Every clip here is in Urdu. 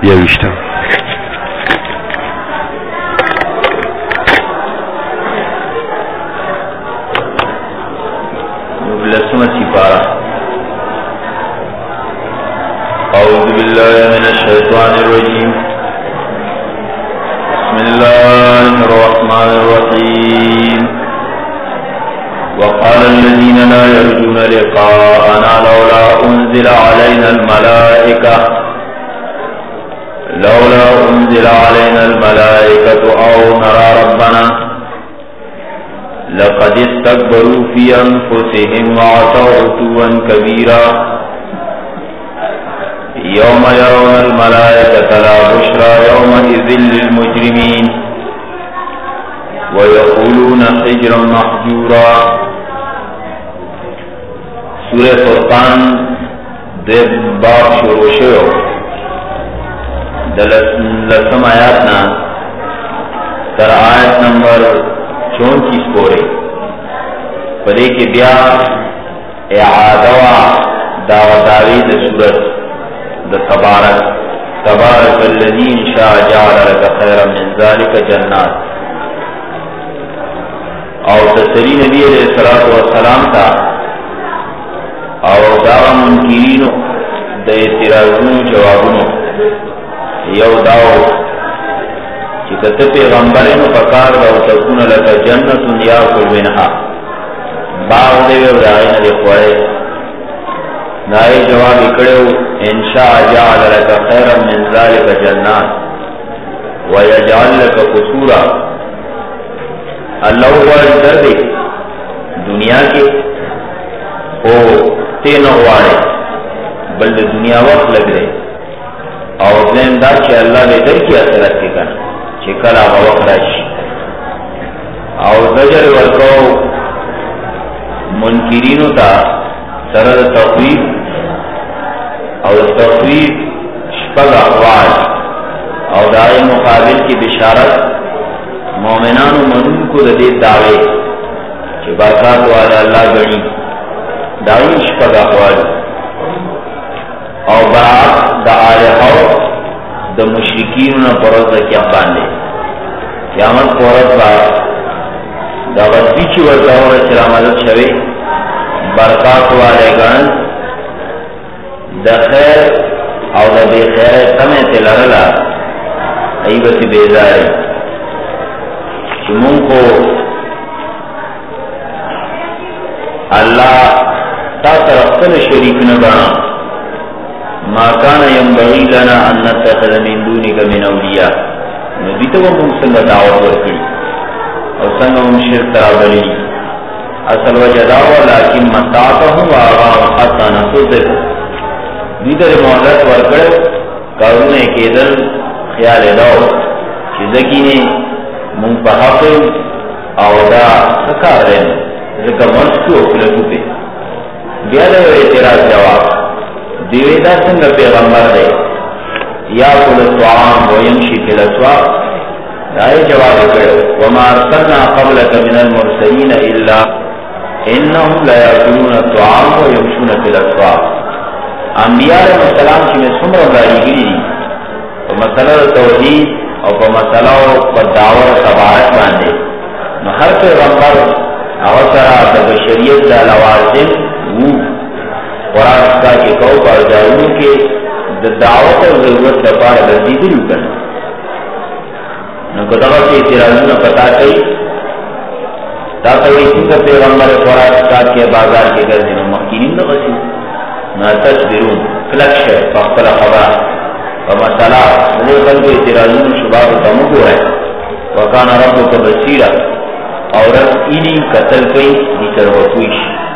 یوشتا لسمة سپارہ اعوذ باللہ من الشیطان الرجیم بسم اللہ الرحمن الرحیم وقال الذين لا يرجون لقاءنا لولا انزل علينا الملائكة او نرى ربنا لقد استكبروا في انفسهم وعتوا عتوا كبيرا يوم يرون الملائكة لا بشرى يومئذ للمجرمين ويقولون حجرا محجورا. سورہ فرقان دے باب شروع شو لسم آیاتنا تر آیت نمبر 34 پورے پدے کے بیا اعادوا دعوتاوی دا سورت دا تبارک الذی انشاء جعل لك خیرا من ذلك جنات اور تسلی نبی علیہ السلام تا اور دعوی منکرینو دا اعتراضونو جوابونو یو داو چکت پیغمبرینو فکار دا تکون لکا جنت یاکل منها باغ دیو دائین دی خوئے نائے جواب اکڑیو انشاء جعل لکا خیرا من ذالک جنات ویجعل لکا قصورا. اللہ وارد در دے دنیا کے او تین وارے بلد دنیا وقت لگ رہے اور دین دا چھے اللہ نے در کی اثرت کے کنا چھے کلا وقت راشی اور زجر ورکو منکرینو تا سرد تخویب اور تخویب شپگ اقوال اور دائے مقابل کی بشارت مومنان و منون کو دے دعوے کہ برکات والا اللہ گنی دائے شپگ اقوال اور برات دا آلہو دا مشرکین پرد کیا باندے قیامت پورت با دا غزی چی ورزاور چرا مدد شوے برکات والے گن دا خیر او دا بے خیر سمیت لرلا عیبت بیداری چمون کو اللہ تا طرفتن شریک نبانا ما کان ینبغی لنا ان نتخذ من دونک من اولیاء نبی تو وہ سنگ دعوت ورکڑی اور سنگ ہم شرک ترابلی اصل وجہ دعوت لیکن مستعطہم و آغام حتی نصدق دیدر محضرت ورکڑ کارونے کے دل خیال داو چیزکی نے منپحق او دا سکار رہن ذکر مرسکو اکلتو پہ بیادو اعتراض جواب دیویدہ سنگ پیغمبر دے یا کل الطعام و یمشی فی الاسواق دائے جواب کرو وما ارسلنا قبلک من المرسلین الا انہم لا یاکلون الطعام و یمشون فی الاسواق. انبیاء علیہ السلام کی میں سمر داری گری و مسئلہ توحید اور مسئلہ پر دعوت تبارک باندے نو ہر پیغمبر اوسرا بشریت دا لوازم وو قرآن کا کہ کہو پر جاؤں کے دعوت اور ضرورت دفار رسیدی لکن نقدغہ کے اعتراضوں پتا کئی تاکہ اسی کا پیغمبر قرآن کا کے بازار کے گرزی میں مخینین نغسی نا تصبرون کلکش ہے فاقتل خبر ومسالہ وہ قلب اعتراضوں شباب تمکو ہے وکان رب کا بصیرہ اور رب اینی قتل کئی نیچر وطویش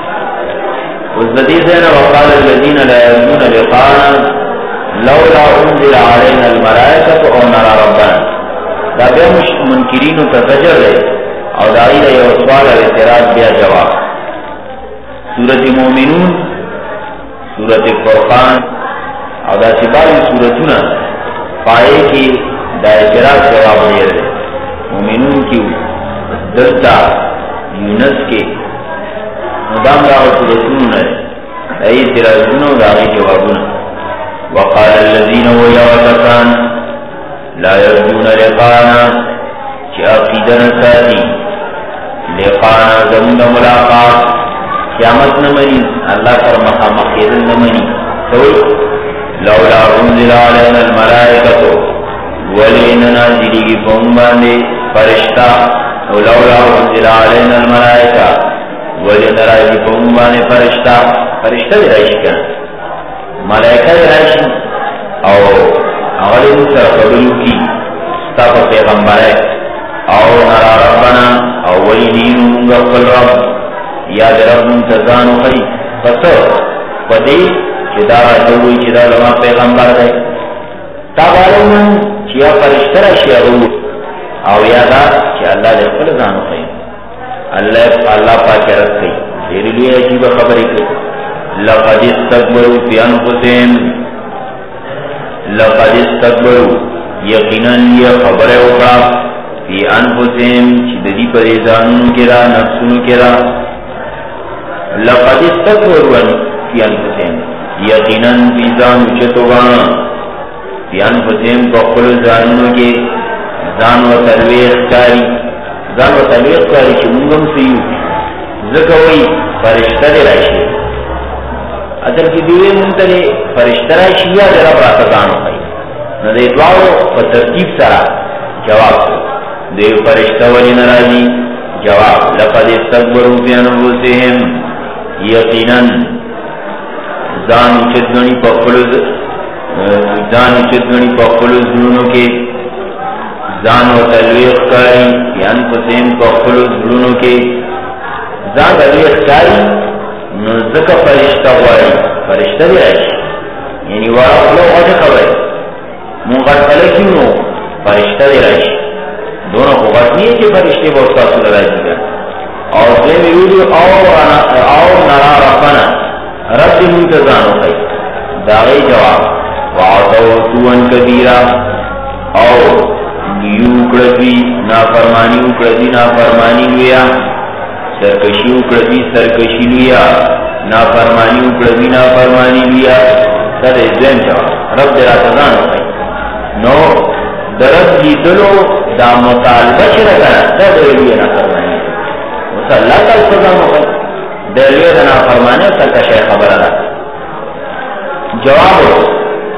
والذین وقال الذین لا یرجون لقاءنا لولا انزل علینا الملائکۃ او نرى ربنا. دا بیا منکرین کا زجر ہے اور داعی یہ سوال اور اعتراض بیا جواب. سورۃ مومنون، سورۃ فرقان اور دا سباری سورتنا پائے کی دا اعتراض جواب دے رہے. مومنون کی دلتا یونس کے ندام راو سورتون ہے اعتراضون و داغی جوابون. وقال الذين ويوتكان لا يرجون لقانا چی عقیدن ساتھی لقانا زمون ملاقات قیامت نمانی اللہ پر مخیدن نمانی سوئی لولا انزل علینا الملائکتو ولین نازلی کی فہمانے فرشتہ لولا انزل علینا الملائکہ ولین نازلی فہمانے فرشتہ فرشتہ بھی رائشی کنا ملائکہ بھی رائشی او اولی مصر قبلو کی ستاپ پیغمبر ہے او نرا ربنا اولی دینو منگا قل رب یاد رب منتظانو خی فسو فدی چدا دوی چدا لما پیغمبر دے تابالو من چیا فرشتر شیعو او یادا چی اللہ دے خل زانو خی اللہ پاک رکھ گئی دیر لیے عجیب خبری کی لقد استکبروا فی انفسهم لقد استکبروا یقیناً یہ خبر اکڑا فی انفسهم چیدی پریزانون کرا نفسون کرا لقد استکبروا فی انفسهم یقیناً فی زان اچتوگانا فی انفسهم پقل زانونو کے زان و تلویخ کاری چی منگم سیو ذکوئی فرشتہ دے رائشی اصل کی دیوے منتلے فرشتہ رائشی یا جرا براتا زانو خی ندے دعاو فترتیب سرا جواب سو دیو فرشتہ ولی نراجی جواب لقد استکبروا فی انفسهم یقیناً زان چدگنی پخلوز زلونوں کے زان و تلویق کاری یان پسیم پخلوز زلونوں کے زان تلویق کاری نزدک فرشتہ ہوئی فرشتہ بھی رائش یعنی وارا خلو غاٹے خبر منغر خلے کیوں نو فرشتہ بھی رائش دونوں کو غاٹ نہیں ہے کہ فرشتے بہت ساتھ لڑائی دیا اور دیم یوری اور نرا ربنا رب منتظان ہو گئی داغی جواب وعطو توان کبیرہ او یو اکڑدی نافرمانی اکڑدی نافرمانی لیا سرکشی اکڑدی سرکشی لیا نافرمانی اکڑدی نافرمانی لیا سر ازوین جواب رب درا تزان ہو گئی نو درد جی دلو دا مطالبہ چرکنا دا دلوی نافرمانی اسا اللہ تا تزان ہو گئی دلوی دا نافرمانی اسا کشای خبر رہا جواب ہو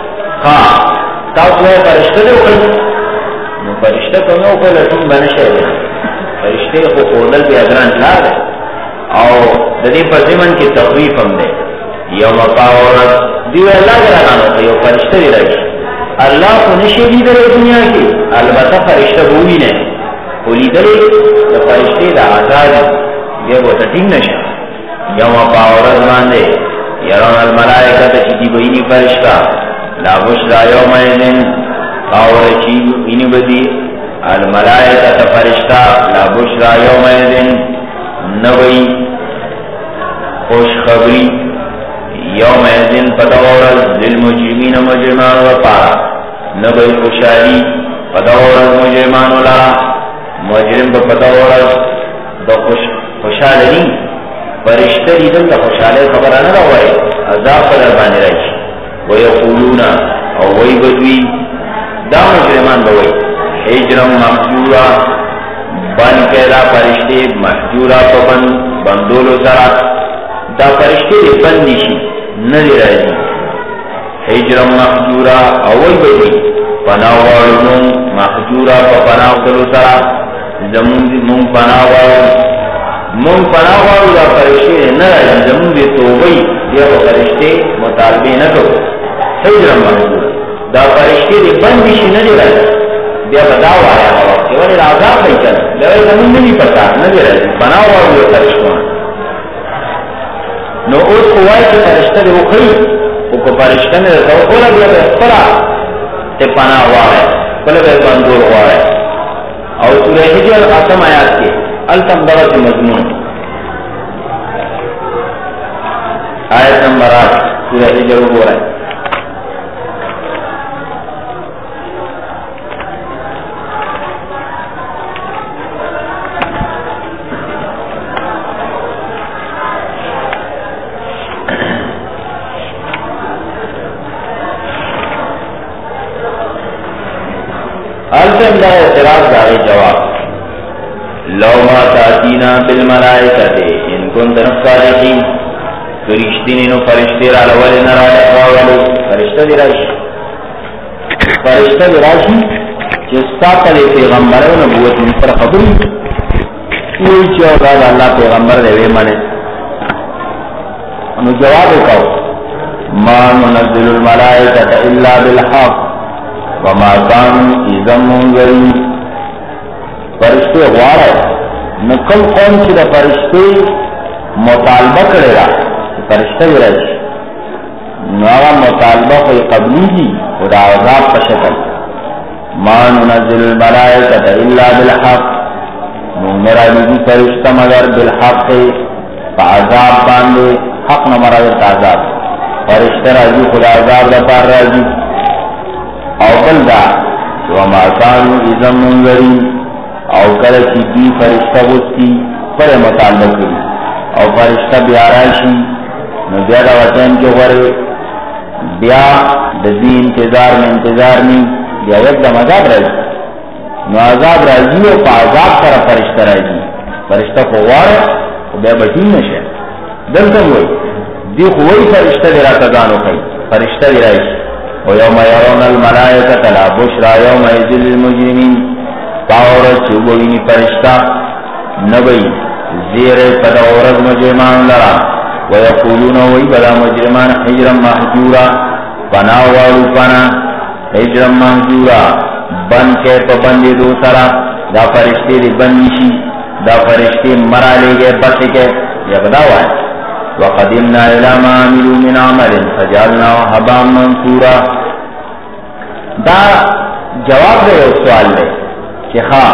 تاسو فرشتہ دے وکړي نو فرشتہ کومه وکړه ټول باندې شوی فرشتہ خو اورل به اذران لاره او د دې په ځمن کې تخویف هم ده یوم پاور دی الله غره یو فرشتہ دی راځي الله کو نشي دی د دنیا کې البته فرشتہ وې نه ولې دې د فرشتہ د آزاد یو ته ټینګ نشه یوم پاور باندې یرون الملائکه چې دی ویني فرشتہ لا بشرا یوم ایدن اور چیز اینی بدی الملائکت فرشتہ لا بشرا یوم ایدن نوی خوش خبری یوم ایدن پدورز للمجرمین مجرمان و پارا نوی خوشحالی پدورز مجرمان و لرا مجرم پدورز دا خوشحالی فرشتہ دیدن دا خوشحالی خبرانا دا ہوئے عذاب قدر بانے رائش ویقولون او وی بدوی دا مجرمان بوئی حجرم محجورا بان کہلا فرشتے محجورا پا بندولو سرا دا فرشتے بندیشی ندی رازی حجرم محجورا او وی بدوی پناوارنون محجورا پا پناوکلو سرا زمون پناوارو دا فرشتے نرازی زمون دی توبی دیا فرشتے مطالبے نہ کرو حجرم محجورا دا فرشتے دی بندیشی ندی رازی بیا بداو آیا وقت ولی عذاب نہیں چلا لوگ زمین نہیں پتا ندی رازی بناو آئے فرشتوان نو اس قوائی کی فرشتہ دی اخری او فرشتہ میں رسو کولا بیا بیا تے پناہ آئے کولا بیا بندور آئے اور سورہ حجر آسم آیات کے التم بغت مضمون آیت نمبر 8 سورہ حجر ہو رہا ہے لو ما تاتینا بالملائکۃ ان کنتم صادقین فرشتین نو فرشتے را لول نرا راولو فرشتہ دی راشی جستا پلے پیغمبر و نبوت ان پر خبری کوئی چوکا دا اللہ پیغمبر دے مانے انو جواب کہو ما ننزل الملائکۃ الا بالحق وما كانوا اذا منذرین فرشتے غوارا نکل قوم چی دا فرشتے مطالبہ کرے را فرشتہ بھی رہی نوغا مطالبہ کوئی قبلی جی خدا عذاب کا شکل ما ننزل الملائکۃ الا بالحق نمرا بھی فرشتہ مگر بالحق فعذاب باندے حق نمرا بھی عذاب فرشتہ راجی خدا عذاب دفار راجی او بلدہ وما كانوا اذا منذرین او کرچی دی فرشتہ غصی پر مطالبہ کری او فرشتہ بیاراشی نو بیادہ وطن کے ورے بیا دزی انتظار میں انتظار نہیں بیا یکدم عذاب راجی نو عذاب راجی و پا عذاب پر فرشتہ راجی فرشتہ خوار و بیا بٹین نشے دلتا ہوئی دی خوئی فرشتہ دی راتگانو خی فرشتہ دی راجی و یوم یرون الملائکۃ لا بشرا یوم یذل المجرمین پاورت چوبوینی فرشتہ نبی زیر پدا عورت مجرمان لرا ویقولون وی بدا مجرمان حجرا محجورا پنا وارو پنا حجرا محجورا بند کے پا بندی دو سرا دا فرشتی دی بندیشی دا فرشتی مرا لے گئے بس کے یا بداوا ہے وقدمنا الى ما عملوا من عمل فجعلنا حبا منصورا دا جواب دے اس سوال دے کہ خواہ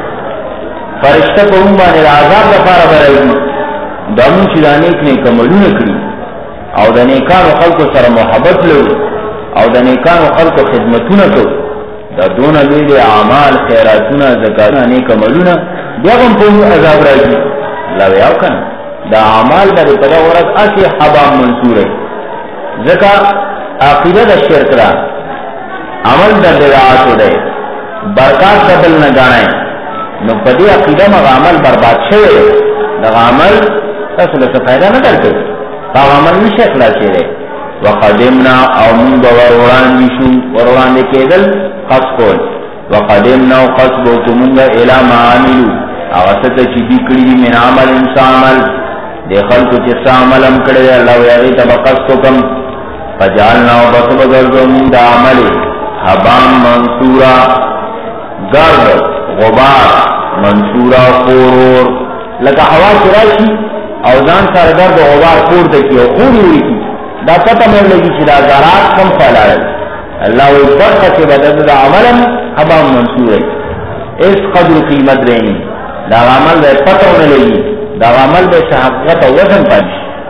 فرشتہ کو امبانی العذاب دفارہ برائی دامون چلانیک نے کملون کری او دا نیکان و خلق سر محبت لو او دا نیکان و خلق خدمتون کو دا دون لیل اعمال خیراتون زکاتون نیک ملون بیاغم پہو عذاب راجی اللہ ویاو کن دا اعمال دا پدا ورد اسی حبام منصور ہے زکا عقیدہ دا شرک را عمل دا بدعاتو دے برکات بدل نگانے نو پدی عقیدہ مغا عمل برباد شوئے دا عمل اصل سے فائدہ نہ کرتے تا عمل نشے خلاصے دے وقدمنا او من بوروران نشو وروران دے کېدل قصبول وقدمنا او قصبو کمونگا الى ما عملو اغسط چی دی کری من عمل انسا عمل دے خلقو چسا عمل ام کردے اللہ ویغی تبا قصبو کم فجعلنا او بصب گردو من دا عمل حبام منصورا گرد غبار منصورا خورور لکا ہوا چراشی اوزان سارگر دا غبار خور دکی او خور ہوئی کی دا پتہ میں لگی چلا ذرات کم پھیلا رہے اللہ وہ برخہ سے بدل دا عملم حبام منصور ہے اس قدر قیمت رہنی دا عمل دے پتہ میں لگی دا عمل دے صحقیت و وزن پنش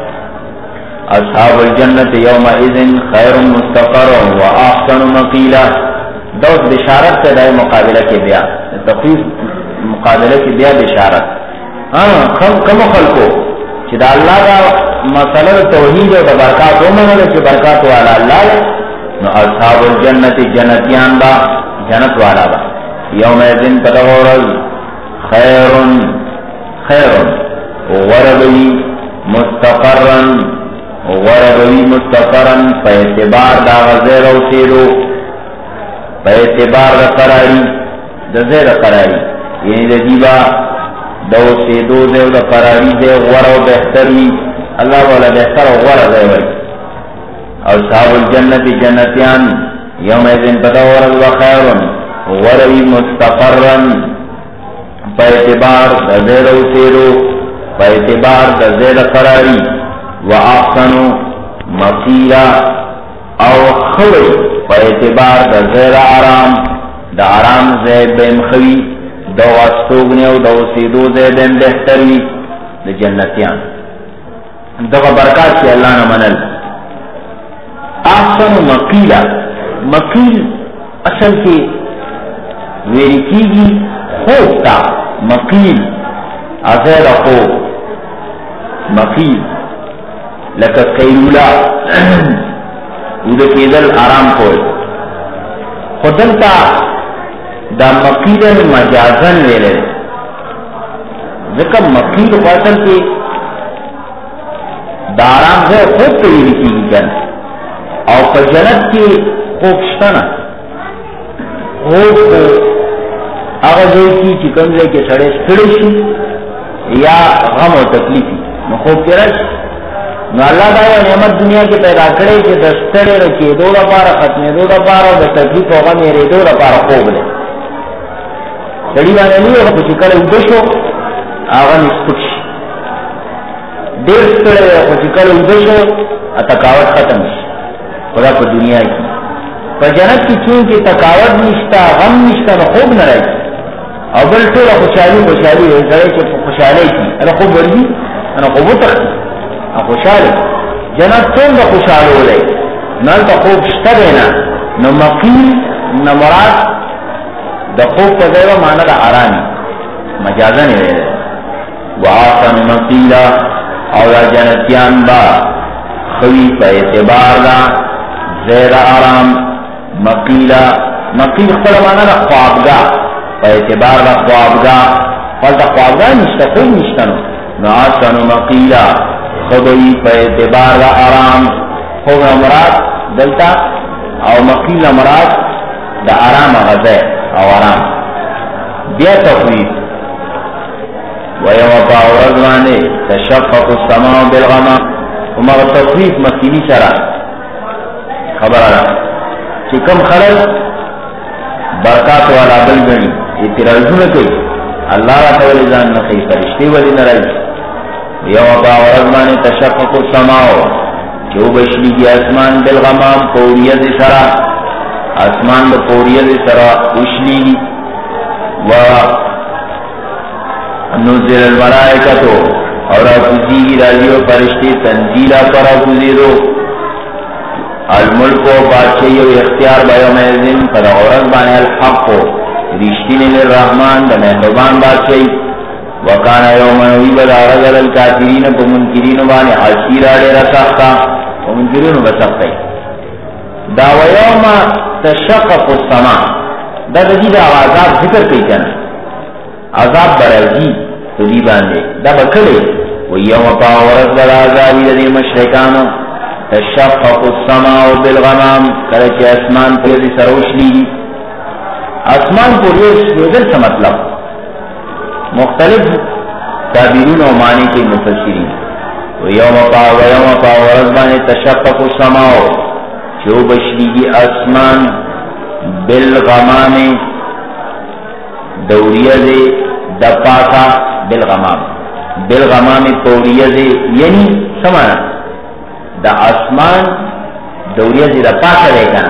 اصحاب الجنت یومئذ خیر مستقر و احسن مقیلہ دوست بشارت سے دائے مقابلہ کے بیا تفیض مقابلہ کے بیا بشارت کم خلقو چی دا اللہ دا مسئلہ توحید و دا برکات و منل چی برکات والا اللہ نو اصحاب الجنت جنتیان با جنت والا با یوم ایزن پتغورز خیرن وربی مستقرن پہ اعتبار دا غزیر و سیرو پہ اعتبار دا قراری دا زیر قراری یعنی دا دیبا دو سیدو زیر دا قراری دے غور و بہتری اللہ والا بہتر و غور زیر اصحاب الجنت جنتیان یوم ایزن پتغورز و خیرن وربی مستقرن پہ اعتبار دا زیر و سیرو پہ اعتبار دا زیر قراری وآخسنو مقیلا او خوی پا اعتبار دا زیر آرام دا آرام زید بیم خوی دا وستوگنی و دا وسیدو زید بیم بہتری دا جنتیان دا برکات کی اللہ نمانل آخسنو مقیلا مقیل اصل کی ویری کی گی خوب تا مقیل ازیر خوب مقیل لکہ قیلولا ادھا کیدل آرام کوئی خودلتا دا مقیدن مجازن لے لے ذکر مقیل فاصل کے دارام سے خوب کری لکی گی جن اور پر جنت کی خوب شتنا خوب کو اغزوی کی چکن لے کے سڑے سڑشی یا غم و تکلیفی نو خوب کے رش نو اللہ دایا نعمت دنیا کے پیدا کرے کہ دستڑے رکھے دو پارا ختم دو پارا دا تکلیف ہوگا میرے دو پارا خوب لے سڑی بانے نہیں ہوگا کچھ کل ادشو آغا نسکش دیر سڑے کچھ کل ادشو تکاوت ختم خدا پر دنیا کی پر جنت کی چونکہ تکاوت نشتا غم نشتا نو خوب نہ رہی اور بلٹو خوشحالی خوشحالی سڑے کہ خوشحالی کی انا خوب ورزی انا خوب تختی خوشحال جنت تون دا خوشحال ہو لے نال دا خوب شتا دینا نو مقیل نو مراد دا خوب کا دیو مانا دا آرامی مجازہ نہیں رہے وآسن مقیلا اور جنتیان با خوی پا اعتبار دا زیر آرام مقیلا مقیل اختر مانا دا خوابگاہ پا اعتبار دا خوابگاہ اور دا خوابگاہ نشتا خوب نشتا نو آسن مقیلا خدوی پہ اعتبار دا آرام خوب امراد دلتا او مقیل امراد دا آرام غزے او آرام بیا تخویف ویوم پاورزوانے تشفق السماء بالغمام ومغ تخویف مقیلی سرا خبر آرہا چکم خلق برکات والا بلگنی اعتراضون کئی اللہ را تولیزان نخی فرشتے ولی نرائی یوم پاورزمان تشفق السماء جو بشلی کی اسمان بالغمام پوریت سرا اسمان با پوریت سرا اشلی و نزل الملائکتو اور اپوزی کی راضی و فرشتے تنزیلہ پر اپوزیدو الملک و بادشاہی و اختیار بیوم ازن پر غورزبان الحق رشتین للرحمن دا مہربان بادشاہی وکانا یوم نویب دارغل الکافرین پا منکرین بانی عشیرہ لے رسختا و منکرین بسختا دا ویوم تشقق السماء دا دی دا عذاب ذکر کئی کنا عذاب برازی تو دی باندے دا بکلے ویوم پاورز بر عذابی لدی مشرکانو تشقق السماء بالغمام کرچے اسمان پوری سروش لی اسمان پوری سویدر سا مطلب مختلف تعبیرون و معنی کے مفسرین ویوم پاورزبان تشقق السماء جو بشلیگی اسمان بالغمام دوریز دپاسا بالغمام توریز یعنی سمانا دا اسمان دوریز دپاسا رہے گا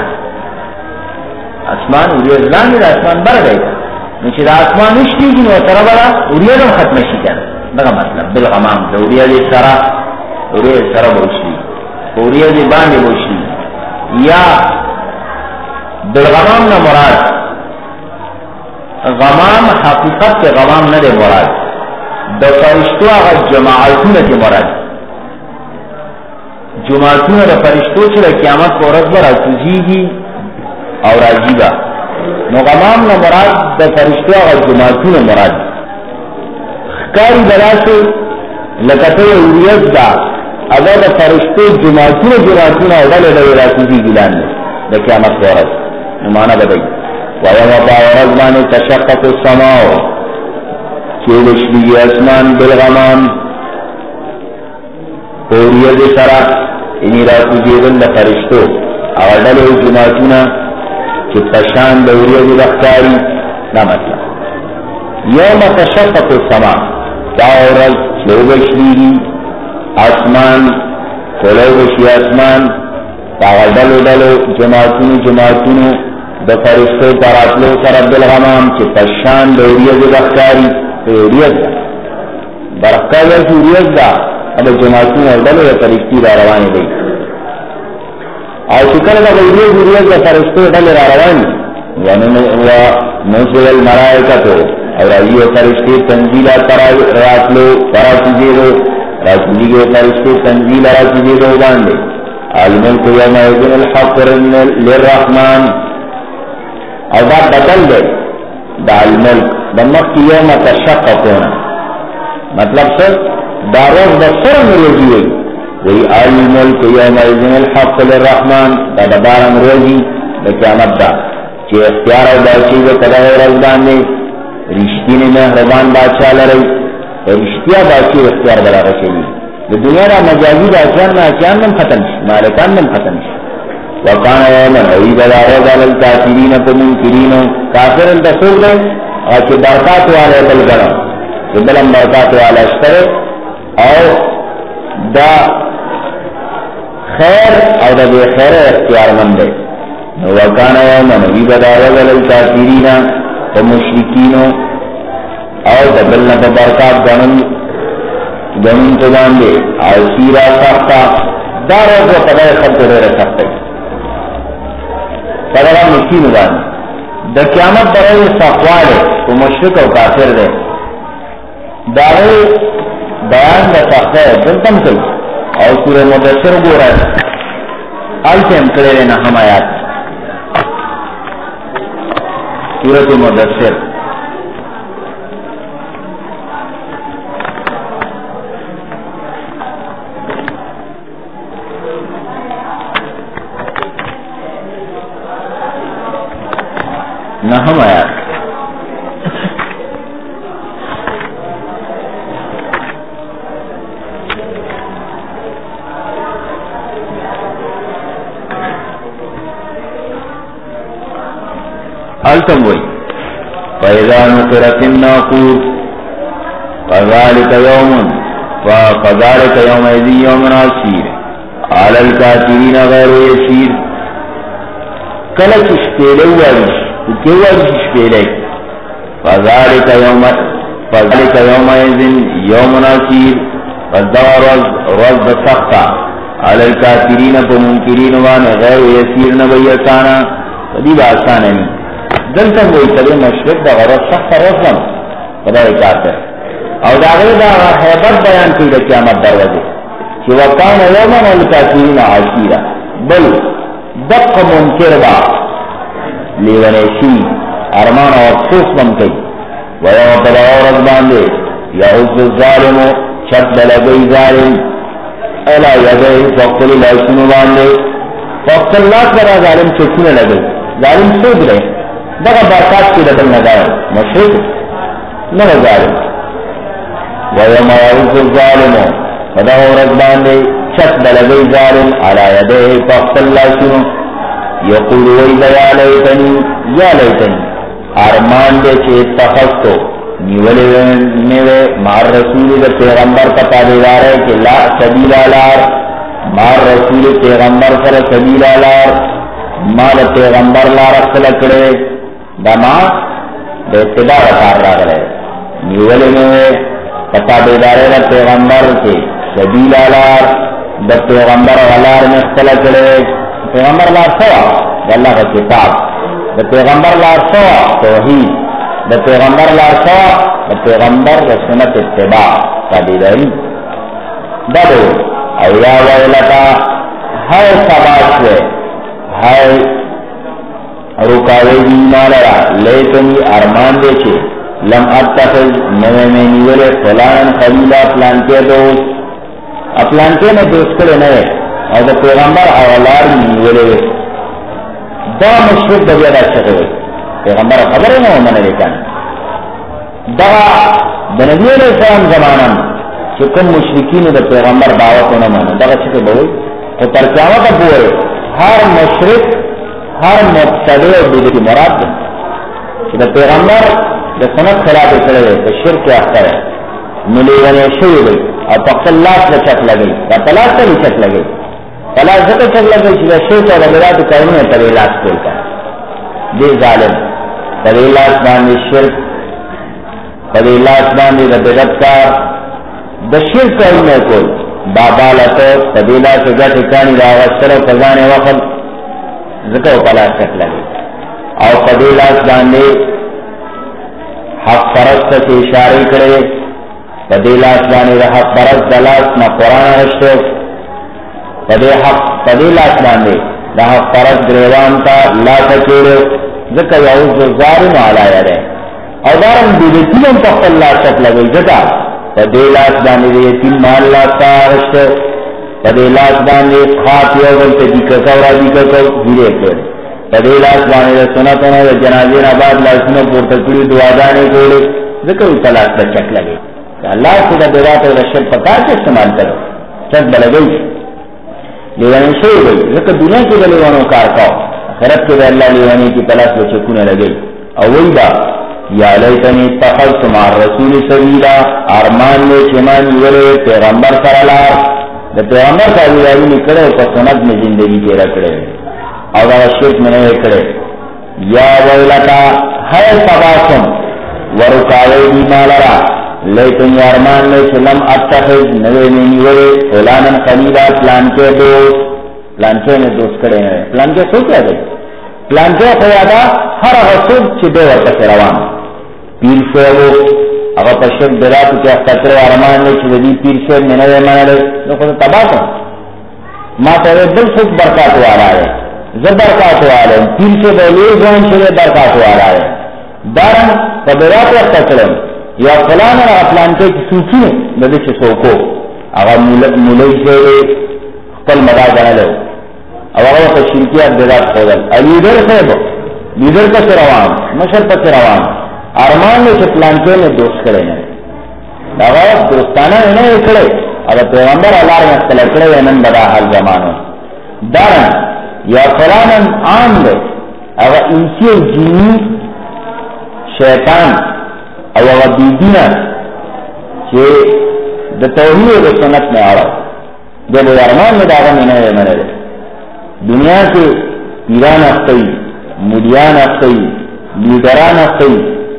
اسمان اوریز لانی دا اسمان بر رہے گا نوچی دا اسمان نشتی گی نو سرابرا اوریزم ختم شی کن دا مطلب بالغمام دوریز سرا اوریز سرا بوشلی اوریز باندے بوشلی یا بالغمام نا مراد غمام حقیقت کے غمام نہ دے مراد دا فرشتو آغا جماعتون کے مراد جماعتون دا فرشتو چلا قیامت کو رضبر اتوزی گی اور عجیبہ نو غمام نا مراد دا فرشتو آغا جماعتون مراد خکاری بلا سے لکتو اوریت دا اگر دا فرشتو جماعتون اغل دا اتوزی گلان دا قیامت کو رض نمانا بدائی وَيَوَ پاورزمان تشقق السماء چولشلی اسمان بالغمام پوریت سرا انہی راتو جیدن دا فرشتو اغدل جماعتونا چی پشان دوریت بختاری نا مطلب یوم تشقق السماء پاورز چولشلی اسمان چولشلی اسمان اغدل جماعتونو دا فرشتو پراتلو سر عبدالغمام چی پشان دوریت بختاری اوریت برقای ایسی اوریت دا اب جماعتون اردلو یا فرشتی را روانی دی او شکر دا اوریت دا فرشتو اردل را روانی ونوصل الملائکتو اور ایو فرشتی تنزیل راتلو فراتیزیدو راتیزیدو فرشتی تنزیل راتیزیدو باندے الملک یوم ایدن الحق للرحمن اور دا بدل دے دا الملک دا مکی یوم تشققونا مطلب سر داروز بسر مروزی ہوئی وہی الملک یوم اذن الحق للرحمن دا دبارم روزی دا قیامت دا چی اختیار او باچی دا قدر رزدان دے رشتین مہربان بادشاہ لرئی رشتیا باچی اختیار بلاغ چلی دا دنیا دا مجازی باچیان ماچیان نم ختم شی مالکان نم ختم شی وقان یوم عید دارد علی الکافرین پا منکرین کافر انتصور دے اور چی برکات والے بلگرم چی بلن برکات والے اشترے اور دا خیر او دا بے خیر اختیار مند ہے وقان یوم عید دارد علی الکافرین پا مشرکین او دا بلن پا برکات گنن تو باندے او سیرا ساختا دارد و قدر خلق دیر ساختا قدرہ مشکین باندے دا قیامت برای صفوال ہے تو مشرک و کافر دے دارے بیان دا ساختا ہے دلتم کئی اور سورہ مدثر گو رہا ہے آلتے ہم کرے لینا ہم آیات سورۃ مدثر نحم آیات التم وی فَإِذَا نُقِرَ فِي النَّاقُورِ فَذَلِكَ يَوْمَئِذٍ يَوْمٌ عَسِيرٌ عَلَى الْكَافِرِينَ غَيْرُ يَسِيرٌ کله چې شپېلې وایي چې وایي شپېلې فذلك يومئذ يوم عسير فالدار رز سخطا على الكافرين فمنكرين وان غير يسير نبيتانا فدي بآسانا نہیں دلتا ہوئی تبی مشرق دا غرض سخت رزم خدای کافر او دا غیر دا حیبت بیان کی دا قیامت دروازے کہ وکان یوما الکافرین عسیرا بل دق منکر با لیونیشی ارمان و افسوس بمکی ویوم پدا عورت باندے یعوذ الظالم شد لگئی ظالم الا یدئی فقتل لائسن باندے فقتل اللہ کرا ظالم چکنے لگئی ظالم سود رہے دغا برکات کی لدن نگایا مشرک نہ ظالم ویوم یعوذ الظالم پدا عورت باندے شد لگئی ظالم الا یدئی فقتل لائسن یقول ویدہ یا لیتنی ارمان دے چھے اتخذتو نیولے میوے مار رسول دے پیغمبر کا تابعدار ہے کہ لا سبیل آلار مار رسول پیغمبر سر سبیل آلار مال پیغمبر لار اصل کرے دما دے اتباع کار را گرے نیولے میوے تابعدار ہے پیغمبر کے سبیل آلار دے پیغمبر غلار میں اصل کرے پیغمبر لار سوا اللہ کا کتاب دا پیغمبر لار سوا توحید دا پیغمبر لار سوا دا پیغمبر دا سنت اتباع تابعداری دادو ایا ویلتا ہر سباس وے ہر رکاوے دیمالا لیتنی ارمان دے چھے لم اتخذ نوے میں نیولے فلان خلیلہ پلانکے دوست اپلانکے میں دوست کرے نوے اور دا پیغمبر اولار نیولے دا مشرک دا بیادا چکے ہوئے پیغمبر خبر ہے نا من لیکن دا نبی علیہ السلام زمانا چکم مشرکین دا پیغمبر دعوت ہونا مانا دا چکے بہوئی تو ترکیامت اب ہوئے ہر مشرک ہر مبتدع و بدعی مراد دیں کہ دا پیغمبر دا سنت خلاف کرے ہوئے تو شرک اختر ہے ملیونے شوئی گئی اور تقلات دا چک لگئی دا طلاق کا بھی چک لگئی طلاق زکر چک لگئی چیزا شرک اور بدعات کرنے میں طویلات کھولتا ہے دے ظالم طویلات باندے شرک طویلات باندے دا بدعت کا دا شرک کرنے کو بابا لطو طویلات سے جا ٹکانی دا وستر و فضان وقت ذکر و طلاق چک لگئی اور طویلات باندے حق پرست سے اشارے کرے طویلات باندے دا حق پرست دلاس نا قرآن رشتو طویلات باندے دا حق پرست گریوان کا لا تکیرو ذکر یعوذ الظالم علی یدے اور دارم بیدتیم تخت اللہ چک لگئی ذکر پدیلاس باندې یتیم مال لا تارشت پدیلاس باندې خاط یو بل ته دیکا کورا دیکا کو دیره کړ پدیلاس باندې سنتونو د جنازې نه بعد لاسونه پورته کړی دعاګانې کولې ذکر طلاق د چک لګي الله خدا درات او رشد پکار کې استعمال کړو چک بلګي لیوانی شوی وی ذکر دنیا کې د لیوانو کار کاو آخرت کې د الله لیوانی کی تلاش و چکونه لګي او وی دا یا لیتنی اتخذت مع الرسول سبیلا ارمان میں چمان یولے پیغمبر سرالار دا پیغمبر سرالاری نکڑے پا سنت میں زندگی تیرہ کرے او دا شرک میں نوے کرے یا ویلتا ہے تباسم ورکاوے دی مالرا لیتنی ارمان میں چلم اتخذ نوے میں یولے فلانا خلیلا پلان کے دوست کرے نوے پلان کے سو کیا گئی پلان کے خیادا ہر غصب چی دے ورکا سے روان پیر شیرو اگر پشک دراتو کیا خطر و ارمان لے چی دی پیر شیر میں نوے مانا لے نو خود تباہ کن ما تاوے دل سک برکاتو آرہا ہے زر برکاتو آرہا ہے پیر شیر بولے زون شیر برکاتو آرہا ہے دارن فدراتو خطرم یا فلانا اپلان کے سوچی ندی چی سوکو اگر مولی شیرے خپل مدا جانا لے اگر وقت شرکیات درات خودل لیڈر صاحب لیڈر پس روان مشر پس روان ارمان میں سے پلانچے میں دوست کرے ہیں اگر دوستانہ انہیں اکڑے اگر پیغمبر اللہ رہا سلکڑے انہن بدا حال زمانوں دارن یا فلانا عام لے اگر انسی جنی شیطان او اگر بیدینا چھے دا توحید و سنت میں آرہا جب ارمان میں داغا میں نئے منے رہے دنیا کے پیران اختی مدیان اختی لیڈران اختی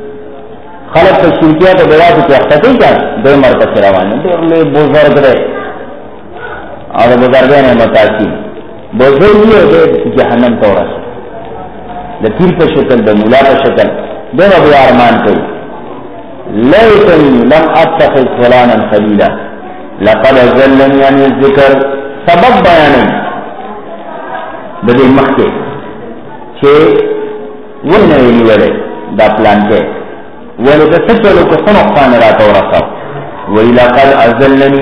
خلق تا شرکیات و بیواتو کی اختی کیا دو مرکز روانی دور لے بزرگ رہے اور بزرگین متاثیر بزرگی ہے دے جہنم تورا دا پیر پر شکل دا مولا پر شکل دو ابو ارمان کئی لیتنی لم اتخذ فلانا خلیلا لقد ظلنی عن الذکر سبب بیانی بدے مختے چھے وہ نویلی والے دا پلان کے ولی دا سچلو کو سنقصان راتا و رکھا وی لقد ازلنی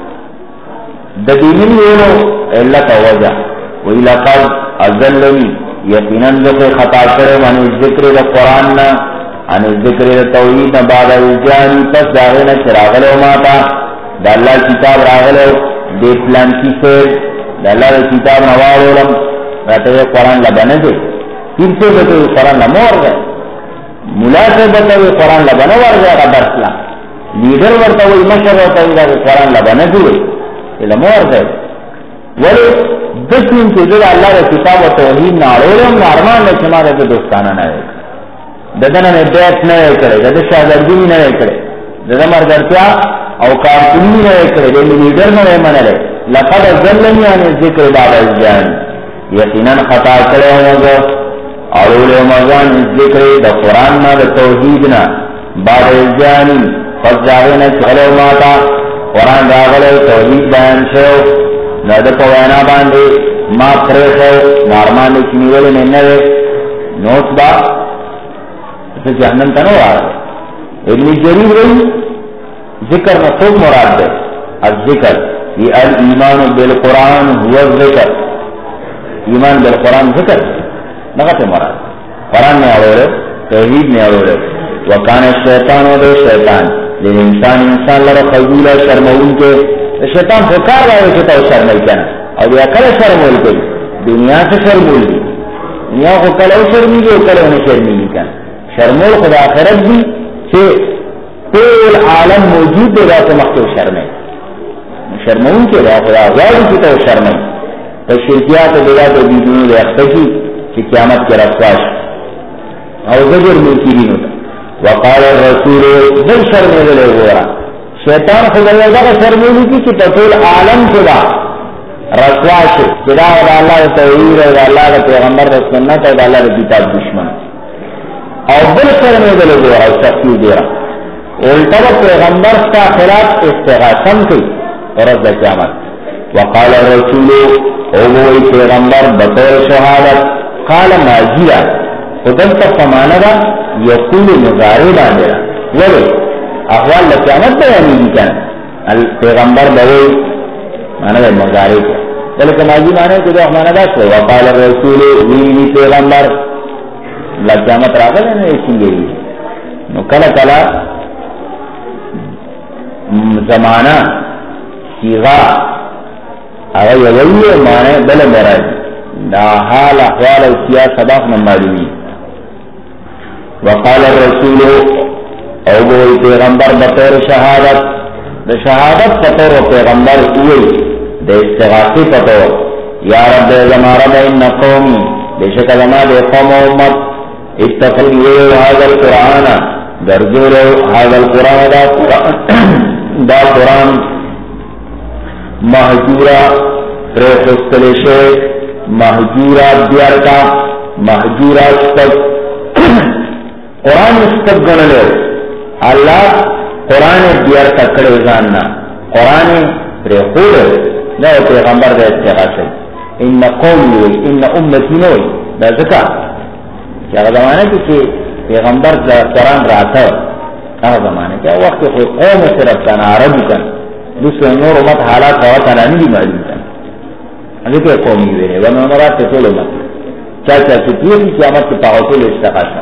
دا دینی ویلو اللہ کا وجہ وی لقد ازلنی یقیناً دخل خطا کرے عن الذکر دا قرآن نا عن الذکر دا توحید نا بعد الجانی پس داغینا چراغلو ماتا دا اللہ کتاب راغلو دے پلان کی سیر دا اللہ کتاب نوارولم رہتے ہوئے قرآن لبنے دے پھر سے بتے ہوئے قرآن لمور گئے ملا سے بتے ہوئے قرآن لبنے ور گئے گا درسلا لیڈر ورطا ہوئی مشر ہوتا ہوئے گا قرآن لبنے دے لمور گئے ولی دس من کے دل اللہ رہ کتاب و توحید نارولم نارمان نے چمارے کے دوستانہ نہ ہے ددنہ نے بیت نہ کرے دد شاہدردی نہ کرے ددہ مردرتیا او کارکنی نہ کرے دل لیڈر نہ من رہے لقد ظلنی عن الذکر بعد الجان یقیناً خطا کرے ہوگا اولول مغان ذکر دا قرآن نا دا توحیدنا بعد الجانی فضاغینا چلو ماتا قرآن داغلو توحید بیان شو ندا پوینا باندے ما پریخو نارمان دے چنیولی ننوے نوت با اسے جہنم تنو آرہا ابن جریر رہی ذکر مصوب مراد دے الذکر یہ الایمان بالقرآن هو الذکر ایمان بالقرآن ذکر نغت مراد قرآن میں آوڑے توحید میں آوڑے وکان الشیطان و دے شیطان لیکن انسان لرا خضولا شرمون کے شیطان فکار رہے چھتا و شرمل کنا اور یا کل شرمول کے دنیا سے شرمول دی دنیا کو کل او شرمی گی و کل انہیں شرمی گی کنا شرمول خدا آخرت بھی چھے پول عالم موجود دے گا تو مخت و شرمے شرمون کے دا خدا غیر چھتا و شرمے شرکیات بلا تو بیدونی لے اختکی کہ قیامت کے رسواش او زجر منکرین ہوتا وقال الرسول دل شرمے دلے گورا شیطان خدا دا شرمے کی کہ تطول عالم خدا رسواش خدا و اللہ توحید و اللہ پیغمبر سنت و اللہ کتاب دشمن او دل شرمے دلے گورا شخصی دیرا الٹا پیغمبر کا خلاف استغاثم کی رد قیامت وقال الرسول اووی پیغمبر بطور شہادت قال ماجیرا خدلتا سمانا دا یقول مزاری باندرا ولی احوال لقیامت بیانی کی کن پیغمبر بوئی مانا بے مزاری کو بلکہ ماجی مانے کو جو احمانا داشت ہوئی وقال الرسول ویلی پیغمبر لقیامت راگل ہے نا اسی گئی نو کلا کلا زمانہ سیغا اگر یویی مانے بل مرد دا حال احوال و سیاہ صداق نمالی وقال الرسول او بوئی پیغمبر بطور شہادت دا شہادت پطور و پیغمبر اوئی دا استغاثی پطور یا رب زمارب ان قومی بے شکل ما دے قوم و امت اتخذوا هذا القرآن درجولو هذا القرآن دا قرآن محجورا پریخستلشے محجورا بیارتا محجورا استق قرآن استق گنلو اللہ قرآن بیارتا کڑے جاننا قرآن پریخولو لا پیغمبر دا استغاثی ان قومی وی ان امتی نوی دا ذکا کیا زمانہ کی پیغمبر دا قرآن راتا اگر زمانہ کیا وقت خود قوم صرف کن عربی کن دوسرے نور امت حالات خواتانا نہیں معلوم کن اگر کہ قومی ویرے ورنہ مرات تطول امت چاہتا ستیوی قیامت کی پاوتول استقاشا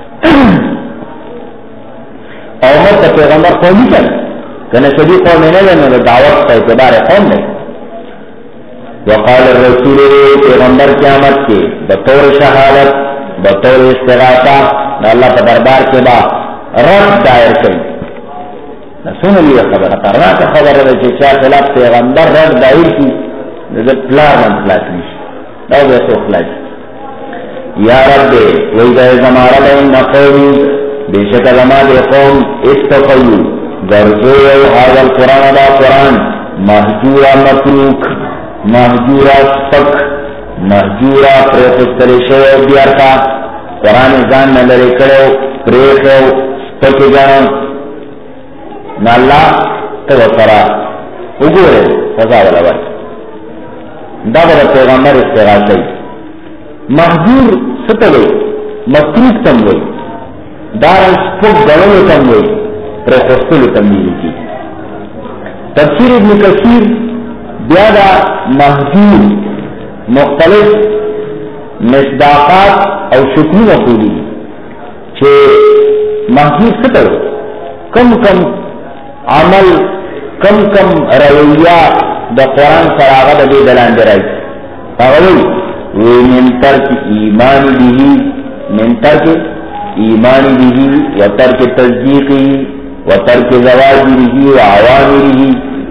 امت تا پیغمبر قومی کن کنے سبی قومی نلے دعوت تا اعتبار قوم لے وقال الرسول پیغمبر قیامت کے بطور شہادت بطور استغاثہ اللہ کا دربار کے بعد رد دائر کئی سن لیے خبر کرنا کا خبر ہے کہ چاہ خلاف پیغمبر رد دائر کی نظر پلار من خلاص نیش دو بے سو خلاص یا رب ویدہ زمارہ بین قومی بے شکل زمان قوم استقیو درجو حاضر القرآن دا قرآن محجورا مطلوق محجورا سپک محجورا پریخستلشو بیارتا قرآن زان نلرے کرو پریخو سپک جان ناللہ تو سرا اگورے فضا والا بائی دابر پیغمبر استغاثی محجور ستلے مطلوق تنگوئی دارن سپک گلو تنگوئی پریخستل تنگوئی کی تفسیر ابن کثیر بیادا محجور مختلف مصداقات او شکلون خولی چھے محجور ستر کم کم عمل کم کم رویہ دا قرآن سراغت دے دلان درائی فاغوی من ترک ایمان بھی من ترک ایمان بھی و ترک تصدیقی و ترک زواجری و عوامری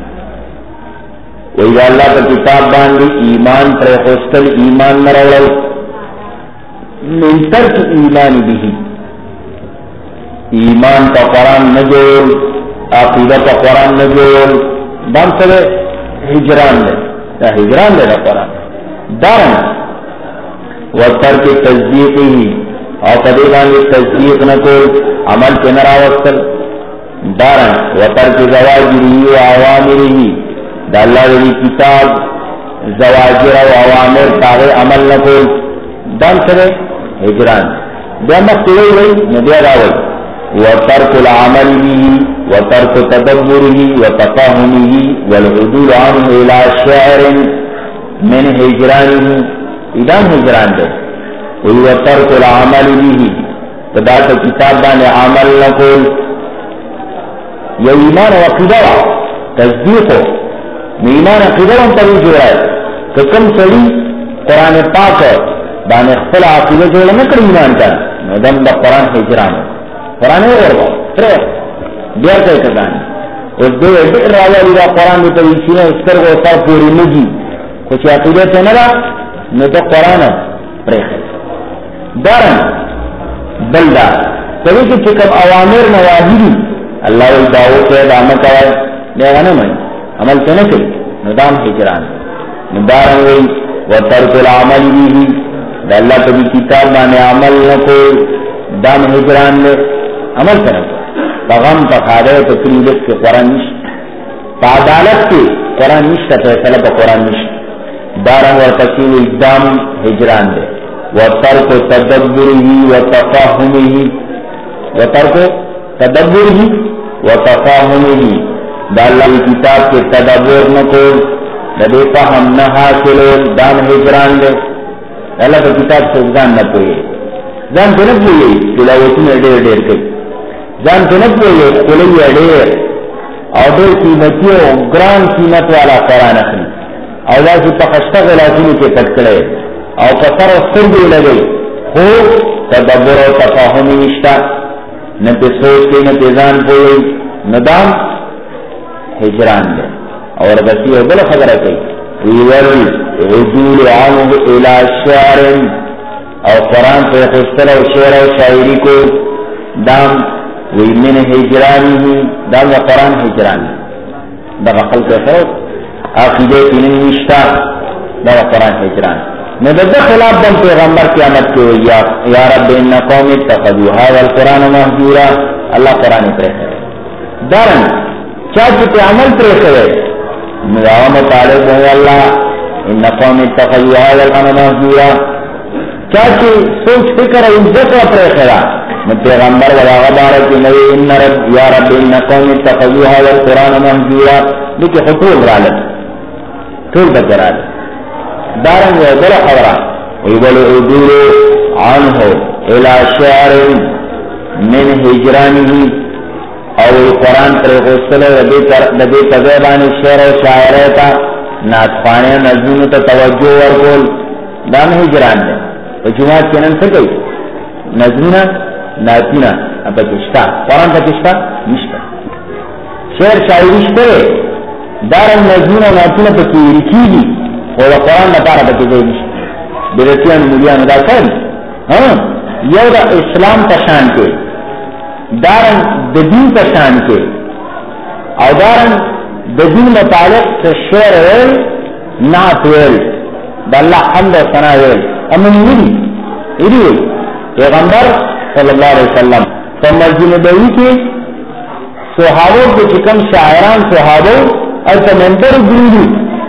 وی اللہ کا کتاب باندی ایمان پر خوستل ایمان مرولو من ترک ایمان بھی ایمان کا قرآن نجول عقیدہ کا قرآن نجول دام سبے ہجران لے یا ہجران لے دا قرآن دارن و ترک تصدیقی اور قدیبان لی تصدیق نکول عمل کے نراوستل دارن و ترک زواجری و عوامری دا اللہ ولی کتاب زواجر و عوامر تاغی عمل نکول دان سرے ہجران بیا مقتوی وی نبی راوی و ترک العمل بھی و ترک تدبره و تفاهمه والعدول عنه الى شعر من ہجرانه ادام ہجران دے و ترک العمل بھی تدات کتاب بانے عمل نکول یہ ایمان و عقیدہ تصدیق ہو ایمان عقیدہ ہم پر جو ہے کہ کم سڑی قرآن پاک بانے اختل عقیدہ جو ہے نکر ایمان کا ندم دا قرآن ہجران قرآن ہے غربا پھر دیر کئی کردانی اس دو ایڈر راوی دا قرآن دیتا ویچینا اسکر کو اصاب پوری نجی کچھ عقیدہ سے نرا ندو قرآن پریخ دارن بلدہ کبھی کہ چکم اوامر نواہی اللہ والدعو کے دامت آئے لے غنم ہے عمل سے نکل ندام ہجران ندارن وی و ترک العمل بھی دا اللہ کبھی کتاب مانے عمل نکو دام ہجران لے عمل سے نکل بغم پخادے تکریلت کے قرآن نشت تعدالت کے قرآن نشت فیصلہ پا قرآن نشت دارن ورتکیل اقدام ہجران لے و ترک تدبری و تفاہمی و ترک تدبری وتفاهمه دا اللہ کتاب کے تدبر نکو دے فهم نہ حاصل دام ہجران دے اللہ کا کتاب سے جان نہ پوئے جان تو نہ پوئے تلاوت میں ڈیر ڈیر کئی جان تو نہ پوئے کلی ڈیر اور دیر قیمتی و گران قیمت والا قرآن اخلی اور جاسی پخشتہ غلاتینی کے پٹکڑے اور کسر و سر بھی لگئی ہو تدبر و تفاہمی نشتا نہ تے سوچ کے نہ تے جان پوئے ندام ہجران دے اور بسی و بل خبر کئی ویوری عدول عنہ الى شعر اور قرآن پہ خستر و شعر و شاعری کو دام وی من ہجرانی ہی دام و قرآن ہجرانی دا خلق خلق عقیدے تینی نشتا دا قرآن ہجران ندد خلاف دم پیغمبر قیامت کے یا رب ان قوم اتخذوا هذا القرآن مهجورا اللہ قرآن پر ہے دارن چاچے پہ عمل پر ہے نظام طالب ہے اللہ ان قوم اتخذوا هذا القرآن مهجورا چاچے سوچ فکر عزت پر ہے پیغمبر ولا غبار کی نبی ان رب یا رب ان قوم اتخذوا هذا القرآن مهجورا لیکن حقوق غالب طول بجرال دارن ویدل خبرہ ویبل عدول عنہ الى شعر من ہجرانی اور قرآن پر غسل لدے تغیبان شعر و شاعرتا ناتفانے نظمون تا توجہ ورکول دام ہجران دے جماعت کے نم سے گئی نظمون ناتینا پاکشتا قرآن پاکشتا نشتا شعر شاعری شتے دارن نظمون ناتینا پاکی رکی دی اور قرآن نتارا پاکی گئی نشتا برتیان مولیان دا کن یو دا اسلام تشان کے دارن دین تشان کے او دارن دین متعلق سے شعر ویل نعت ویل دا اللہ حمد و ثنا ویل امن ویل ایدی ویل پیغمبر صلی اللہ علیہ وسلم تو مسجد نبوی کے صحابوں کے چکم شاعران صحابوں اور تمنتر گروہ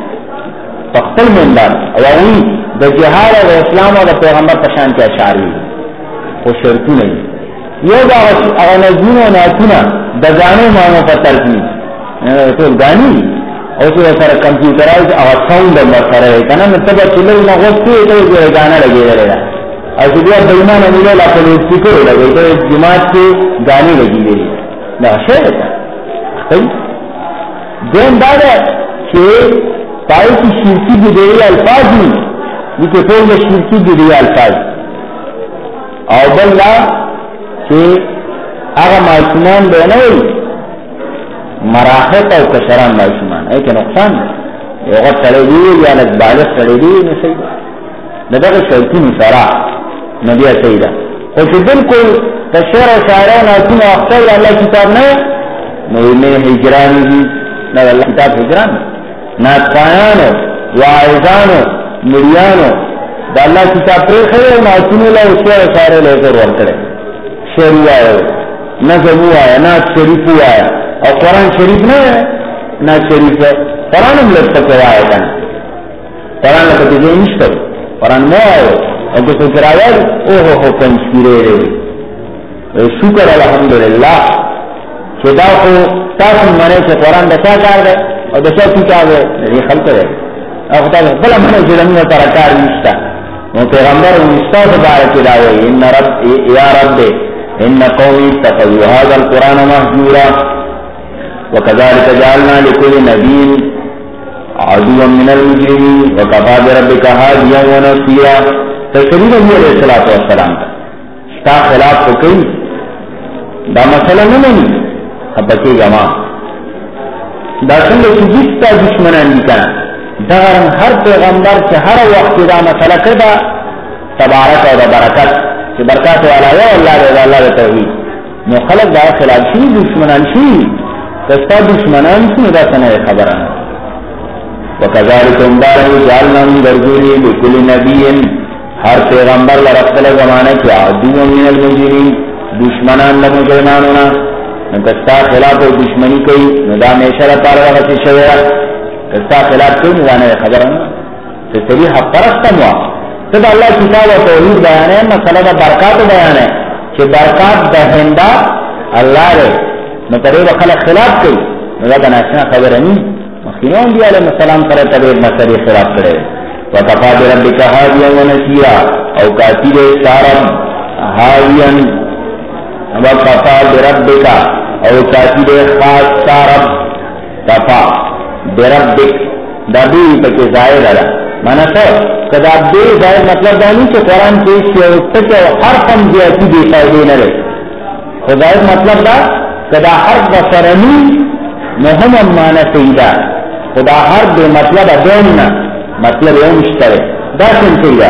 تختل مندان اوی دا جہاد و اسلام و دا پیغمبر تشان کے اشعاری وہ شرطی نہیں یہ دا نظمون و ناتونا دا گانے مانو پر ترکنی تو گانی اور تو سر کمپیوٹرائز اور ساؤنڈ اندر سر ہے کنا مطلب چلے نغوز کے تو جو گانا لگے رہے گا اور تو دیا بیمان امیلے لاپن اسپیکر لگے تو جماعت کے گانے لگی گئی نا شہر ہے دین دادا کہ پائے کی شرکی گدری الفاظ نہیں یہ کہ پھر میں شرکی گدری الفاظ اور بلّہ کہ اگر معصومان بے نہیں مراحت اور کشران معصومان ہے کہ نقصان ہے یہ وقت چڑے دیئے یا بالغ چڑے دیئے نہیں صحیح ندا کہ شرطی نصارا نبیہ سیدہ اور کہ بالکل تشہر و شاعرہ ناکون اختر اللہ کتاب نہیں میں ہجرانی ہی نہ اللہ کتاب ہجران ناتقایانو وعائزانو مریانو دا اللہ کتاب پر خیر ناکون اللہ شعر و شاعرہ لے کر ورکڑے شعر آیا نظم آیا نعت شریف آیا اور قرآن شریف نہ ہے نعت شریف ہے قرآن ہم لگ سکتے آیا تھا قرآن لگتے جو نشتر قرآن نہ آئے اور کچھ کرایہ اوہ پنچیرے رہے شکر الحمدللہ خدا کو تاثم منے سے قرآن دسا کار دے اور دسا کتاب ہے یہ خلق ہے اور خدا بلا منے ظلمی ترکار نشتا وہ پیغمبر نشتا سے بارک داوئی ان رب یا رب ان قومی اتخذوا هذا القرآن مهجورا وكذلك جعلنا لكل نبي عدوا من المجرمين وكفى بربك هاديا ونصيرا تشریف نبی علیہ الصلوۃ والسلام کا خلاف کو کئی دا مسئلہ نہیں اب بچے جمع دا سنگے کی جس کا دشمنان نکانا دا ہر پیغمبر سے ہر وقت دا مسئلہ کردا تبارک و برکت کہ برکات والا ہے اللہ رضا اللہ توحید نو خلق دا خلاف شی دشمنان شی کستا دشمنان شی دا سنے خبر ہے وکذالک اندارہ جعلنا من درجولی بکل نبی ہر پیغمبر لرسل زمانے کی عدو من المجرمین دشمنان لمجرمانونا کستا خلاف و دشمنی کئی ندام ایشار پارا غسی شویرہ کستا خلاف کئی ندانے خبر ہے تو تبھی حق پرستا ہوا تو اللہ کتاب و توحید بیان ہے مسئلہ دا برکات بیان ہے کہ برکات دہندہ اللہ رے نو پرې خلک خلاف کوي نو دا ناشنا خبره نه مخکینو انبیاء علیهم السلام سره تبې مسلې خلاف کړي وکفا بربک هادیا ونصیرا او کافی دې سارم هادیا وکفا بربک او کافی دې خاص سارم کفا بربک دا دې پکې ظاهر ده معنا څه کدا دې ظاهر مطلب دا نه چې قرآن کې یو څه حرف هم دې دې فائدې نه لري خدای مطلب دا کدا حرف بصرنی مهم معنا سیدا خدا حرف دې مطلب دونه مطلب یو مشترک دا څنګه یا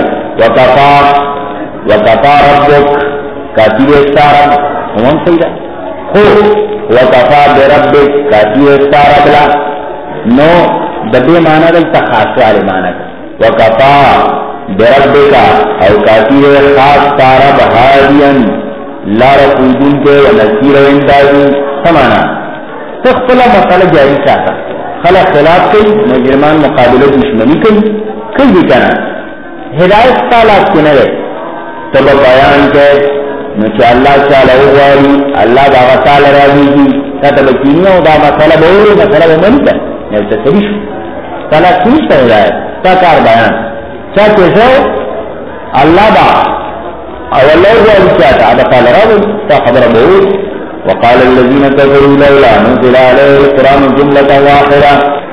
وکفا ربک کافی استعرب هم سیدا خو وکفا بربک کافی استعرب لا نو دې معنا د تخاص والے معنا وکفا بربک او کافی خاص استعرب هادین لا رقودن کے ونصیر اندازی سمانا تخفل مسئلہ جاری چاہتا خلق خلاف کئی مجرمان مقابلت دشمنی کئی بھی کنا ہدایت سالات کے نرے تب بیان کے نوچہ اللہ چاہلہ اغواری اللہ باغا سال راضی کی تب کینیوں دا مسئلہ بہوری مسئلہ بمنی کن نیوچہ سبیش سالات کنیشتا ہدایت تاکار بیان چاہتے سو اللہ باغا اولو جاء الشاة هذا قال رجل فخبر بهود وقال الذين كفروا لولا نزل عليه القرآن جملة واحدة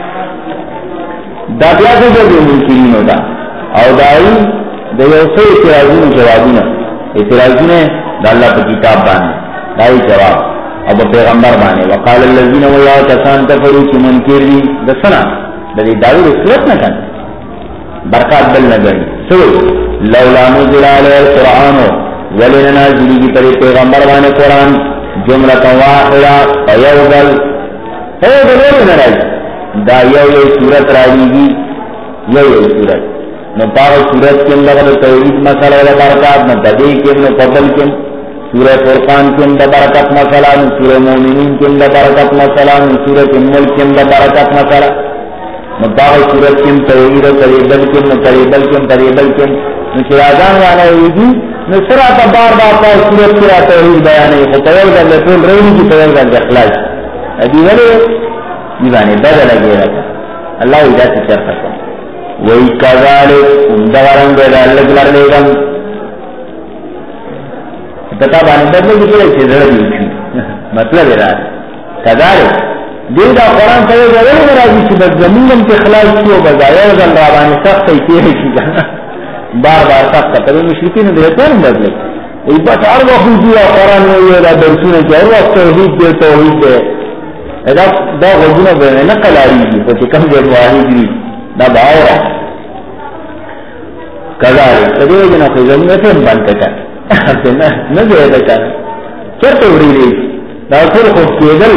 دا بیاسو جو منکرین ہوتا او دائی دا یوسو اعتراضون جوابون اعتراضون دا اللہ پا کتاب بانے دائی جواب او با پیغمبر بانے وقال الذين ویا کسان کفروا چی منکر دی دا سنا دا دی داوی رسولت نکن برکات بل نگرنی سوئی لولا نزل علیہ القرآن ولن نازلی کی طریق پیغمبر بانے قرآن جملتا واحدہ فیوگل نرائی دا یو صورت راجی گی یو صورت نو پاو صورت کم لغد توحید مسئلہ دا برکات نو بدی کم نو فضل کم سورہ فرقان کم دا برکت مسئلہ نو سورہ مومنین کم دا برکت مسئلہ نو سورہ ملک کم دا برکت مسئلہ نو پاو صورت کم توحید قریبل کم نو قریبل کم نشرازان وانا ہوئی نو سراتا بار پاو صورت کرا توحید بیانے خطوال کا لطول رہی کی طوال کا اخلاص ابھی ولے دیوانے بدل لگے رکھا اللہ اجاز سے چر سکتا وہی کذالک اندوارنگ دا اللہ جلر لے گم کتاب آنے بدلے کی طرح سے ذرا دیکھو مطلب اراد کذالک دل دا قرآن سوئے گا ولی مرازی چی بس زمینم کے خلاص کیوں بزایا وزن رابانی سخت ایتیہ کی جانا بار سخت کبھی مشرکین دیتے ہیں بدلے ای بس ہر وقت دیا قرآن میں یہ درسوں کہ ہر وقت توحید دے ادا دا غوجنا بنے نقل آئی گی تو کم دے واحد دی دا باورا کذالک تبی جنا کوئی زمین سے بند کر نہ دے کر کیا توڑی لی دا پھر خود کیدل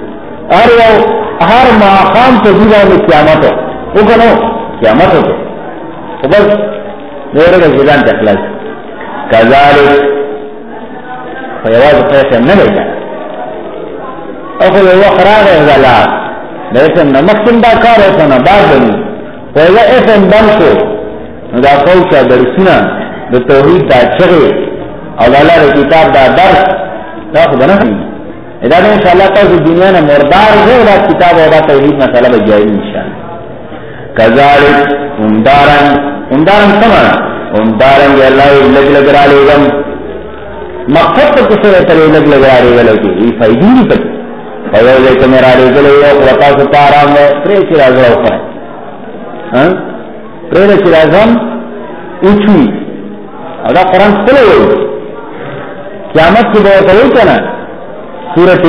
ہر مقام سے دیوا میں قیامت ہو وہ کنو قیامت ہو تو بس میرے کا جدان تخلاص کذالک فیواز فیشن نہ لیتا اور پھر وہ خراب ہے غلا لیکن نمکن دا کار ہوتا نا بات بنی پہلے ایسن بن کو دا فوشا درسنا دا توحید دا چغے اور اللہ دا کتاب دا درس دا خود بنا خیلی ادا دا انشاءاللہ تا دنیا نا مردار ہے دا کتاب اور دا توحید مسئلہ بجائی انشاءاللہ کذالک امدارن سمانا امدارن یا اللہ لگ را لے گم مقصد تو کسے تلے لگ را لے گلو کی یہ فائدی نہیں پتی فیو لے کے میرا لے گلو وقا ستا آرام ہے پریچی رازم اوپر ہے پریچی رازم اچھوئی ادا قرآن سلے ہوئی قیامت کی بہت ہوئی کنا سورت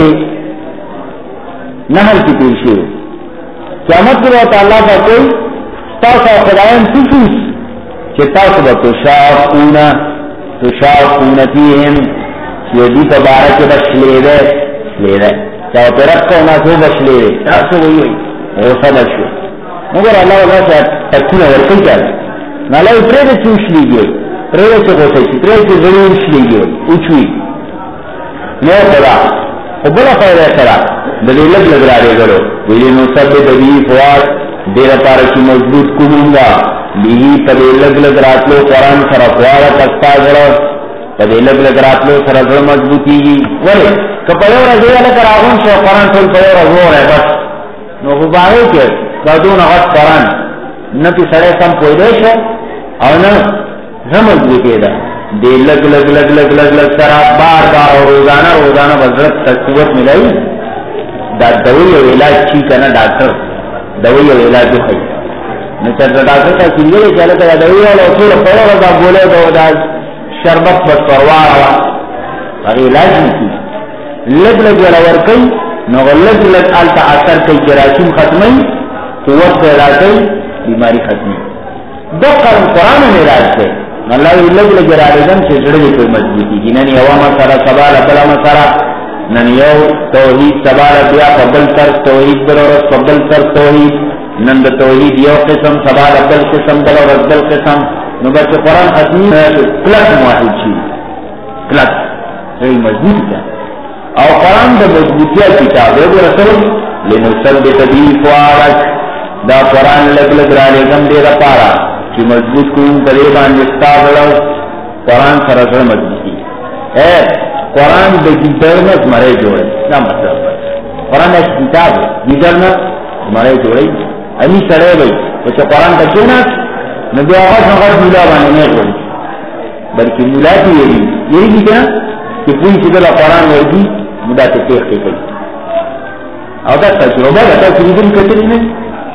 نحل کی پیشی ہوئی قیامت کی بہت اللہ کا کوئی تاسا خدایان سفوس کہ تاسا تشاقون فیہم یدی تبارک بش لے رہے چاہو پہ رکھ کو نا سو بش لے رہے تاسا وہی غصہ بش لے مگر اللہ سے تکون ورکی چاہتا نالائی پریدے چوش لی گئی پریدے سے غصہ چی پریدے سے ضرور لی گئی اچھوئی نو خدا بلا خیر سرا دلیلت لگ رہا رہے گلو ویلی نصب دبی فواد دیر پارکی مضبوط کنوں گا لیہی پدیلت لگ رات لو قرآن سر افوارا تکتا گرو کدی لگ لگ راتلو سره زړه مضبوطیږي. ولې که په یو ورځ یې لکه راغون شو قرآن ټول په یو ورځ ووایه بس نو خو به هغې کې دا دونه غټ قرآن نه پې سړی سم پوهېدی شو او نه زړه مضبوطېده. دې لږ لږ لږ لږ لږ لږ سره بار بار او روزانه به زړه ته قوت ملوي. دا دوی او علاج چی که نه ډاکټر دوی او علاج وښایي نو چېرته ډاکټر ته چې ویلې چې هلته دا دوی والا ټوله په یوه ورځ دا ګولۍ دا شربت بس پرواره وه هغې علاج نه کېږي. لږ لږ وله ورکوي نو لږ لږ هلته اثر کوي جراثیم ختموي قوت پیدا کوي بیماري ختموي. دقه قرآن هم علاج دی. الله وی لږ لږ راډېږم چې زړه دې پرې مضبوطېږي. نن یوه مسله سبا له بله مسله نن یو توحید سبا له بیا په بل طرز توحید بل ورځ په بل طرز توحید نن د توحید یو قسم سبا له بل قسم بل ورځ بل قسم نو بس قرآن ختمي کلک موحد شي کلک صحیح مضبوط ده او قرآن د مضبوطیا کتاب دی. رسول لنثبت به فؤادک دا قرآن لږ لږ رالیږم دې دپاره چې مضبوط کوم پرې باندې ستا زړه قرآن سره زړه مضبوطي. قرآن د ګیدړ نه زمری جوړوي دا مطلب قرآن ایک کتاب ګیدړ نه زمری جوړوي. امي سړی وایي چې قرآن ته کېناست نو بیا هغه غټ مولا باندې نه غواړي بلکې مولا ته یېږي که نه چې پوهي چې دله قرآن ورځي نو دا ته تېښتې کوي او دا تجربه ده. تاسو لیدلي کتلي نه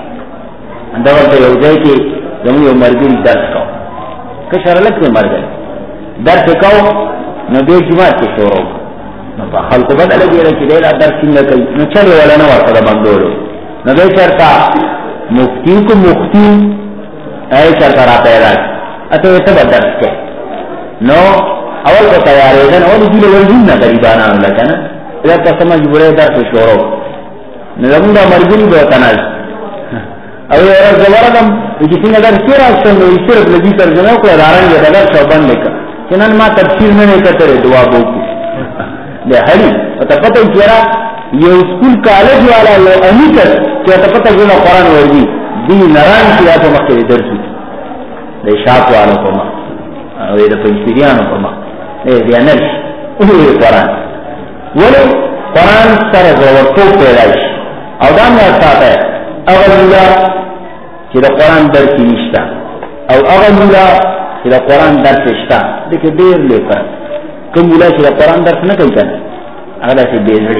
دا ورته یو ځای کې زموږ یو ملګري درس کوو کشر هلک دی ملګری درس یې کوو نو دې جومات کې شروع نو په خلکو بده لګېده چې دی دا درس څنګه کوي نو چل یې وله نه ورته د بندولو نو دی چېرته مفتي کو مفتي ای چرته را پیدا اته ته به درس کوي نو اول کو تیارېده نو ولې دوی ورځي نه غریبانانو لکه نه دا ته څه مجبورۍ درس شروع نو زموږ دا ملګري به ورته ناست او یو ورځ زه ورغلم چې څنګه درس کې راستم نو یې صرف لږي ترجمه وکړه رارنګ یې د درس او بند یې کړه چې نن ما تفسیر نه دی کتلی دعا به وکړو د هري ورته پته وي چې یاره یو سکول کالج والا یو امي کس چې ورته پته وي نو قرآن ورځي دی نران چې یا په مخکې درس وکړي د شاپ والو په مخ او د پنځپیریانو په مخ بیا نه شي ووایي قرآن ولې قرآن سره زړورتوب پیدا شي او دا مې ساته هغه مولا چې د قرآن درس یې نشته او هغه مولا چې د قرآن درس یې شته دې کې ډېر لوی فرق. کوم مولا چې د قرآن درس نه کوي که نه هغه داسې بې زړي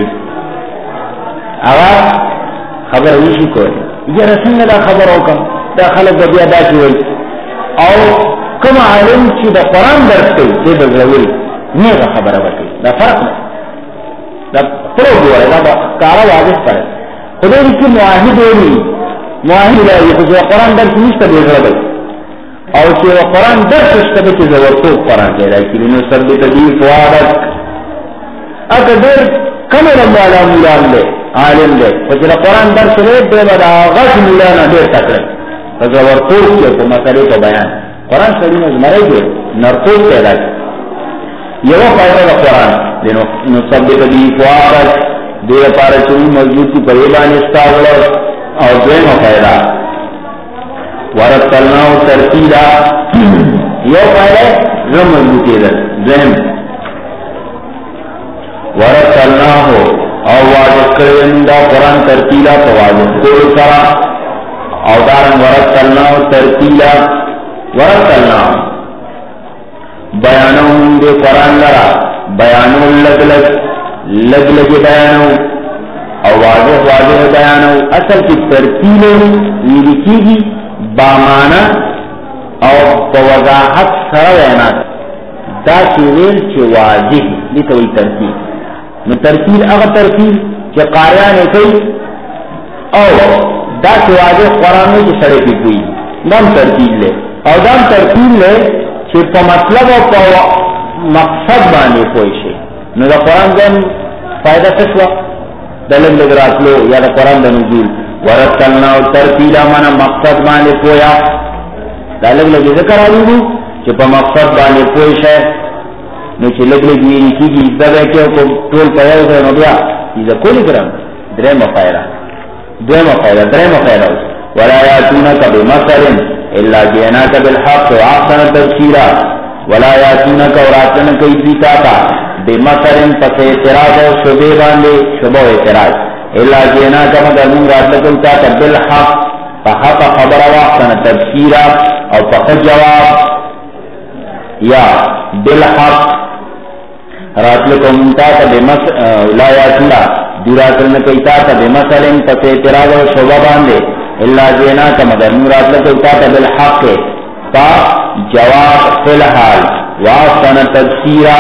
هغه خبره نشي کولی یاره څنګه دا خبره وکړم دا خلک به بیا داسې وایي او کوم عالم چې د قرآن درس کوي دې به زړه وایي نیغه خبره به کوي دا فرق نه دا پرو ګوره دا به ښکاره واضح فرق خدای دې کې معاهد وایي معاهد وایي خو چې قرآن درس نشته بې زړه به او چې قرآن درس شته به چې زړورتوب قرآن پیدا کړي نو ثبت به فؤادک اګه ډېر کم علم والا مولان دی عالم دی خو چې د قرآن درس دی دی به د غټ مولا نه ډېر تکړه په زړورتوب کې په مسلې په بیان قرآن سړي نه زمری دی نرتوب پیدا کړي. یوه فایده د قرآن نو ثبت به فؤادک دې لپاره چې مضبوطي په دې باندې ستا زړه او دویمه فایده ورتلناه ترتیلا یو فایده زړه مضبوطي ده دویم ورتلناه او واضح کړی دا قرآن ترتیلا په واضح کولو سره او دارنګ ورتلناه ترتیلا ورتلناه بیانون دې قرآن لرا بیانون لګ لګ بیانو او واضح بیانو اصل کی ترتیل ویل کیږي با معنا او په وضاحت سره وینا دا چې ویل چې واضح دي ته وی ترتیل نو ترتیل هغه ترتیل چې قاریان کوي او دا چې واضح قرآن کې سره کوي نام ترتیل له او دا ترتیل له چې په مطلب او په مقصد باندې کوئی شي نو دا قرآن دې فائدہ څه شو دلل لګراتلو یا دا قرآن د نزول ورتلنا ترتیلا معنا مقصد باندې پویا دلل لګي ذکر راوړو چې په مقصد باندې پوي شي نو چې لګ لګي کیږي دا کې کو ټول پیاو ده نو بیا دې کولی ګرام درېمه فائدہ ولا ياتونك بمثل الا جئناك بالحق واحسن تفسيرا ولا یاتونک اوراتن کئی بیتا تا بمثل پس اعتراض و شبے باندے شبہ و اعتراض الا جینا کما درمون راتلکلتا تا بالحق فحق خبر واحسن تبشیرا او فخر جواب یا بالحق راتلکلتا تا بمثل لا یاتونا دراتلن کئیتا تا بمثل پس اعتراض و شبہ باندے الا جینا کما درمون راتلکلتا تا بالحق فا جواب فی الحال واحسن تبشیرا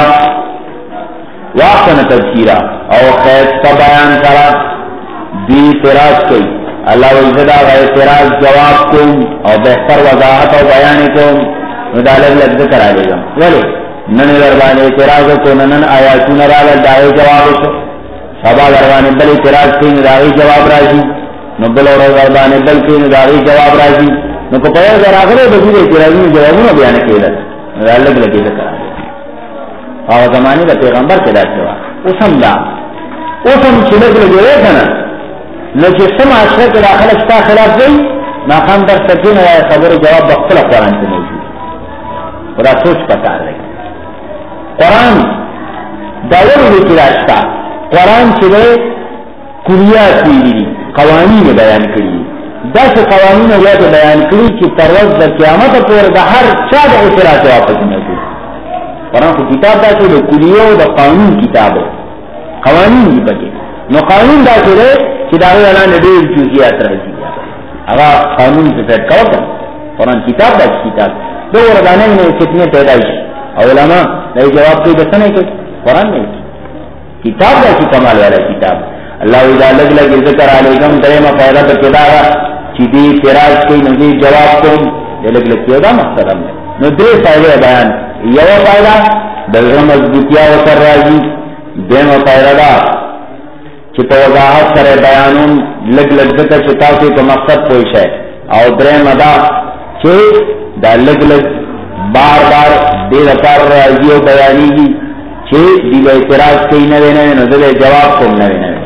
او خیص کا بیان کرا بھی اعتراض کوئی اللہ وزدہ و اعتراض جواب کن او بہتر وضاحت و بیان کن ندالت لگز کرا لے گا ولی نن لربان اعتراض کو نن آیاتون رالا دائی جواب شو سبا لربان بل اعتراض کی ندائی جواب راجی نبل اور لربان بل کی ندائی جواب راجی نو کو پہر در آخر بزیر اعتراضی جوابوں بیان کیلت ندالت لگز کرا لے اور زمانے کا پیغمبر کے دار جواب اسم دا اسم چلک لگے کنا نو چې سم عشره کې داخله شتا خلاف دی ما خام در سکین ہے خبر جواب بخلا قرآن سے موجود خدا سوچ پکار لگے قرآن داور لیکی راشتا قرآن چلے کلیات ہوئی قوانین بیان کری دس قوانین یاد بیان کری کہ پروز در قیامت پور دا ہر چاہ دا اعتراض واپس موجود قرآن کو کتاب دا چلے کلیو دا قانون کتاب ہے قوانین دی بگے نو قانون دا چلے کہ داوی اللہ نے دیر جزیات رہی اگا قانون سے فیٹ کرتا قرآن کتاب دا کتاب دو وردانے میں کتنے پیدائش علماء نئی جواب کوئی بسا نہیں کوئی قرآن نہیں کتاب دا کی کمال والا کتاب اللہ اذا لگ لگ ذکر علیکم درما فائدہ بچدارا چیدی فراز کوئی نزی جواب کن لگ لگ کیودا مقصد ہم نو دے فائدہ بیان یو فائدہ دلغم مضبوطیا وکر راجی دین و فائدہ دا چپا وضاحت سر بیانون لگ لگ ذکر چتا سے تو مقصد پوش ہے اور درم ادا چھے دا لگ لگ بار بار دیر اکار راجی و بیانی گی چھے دیو اعتراض کئی نوے نوے نظر جواب کم نوے نوے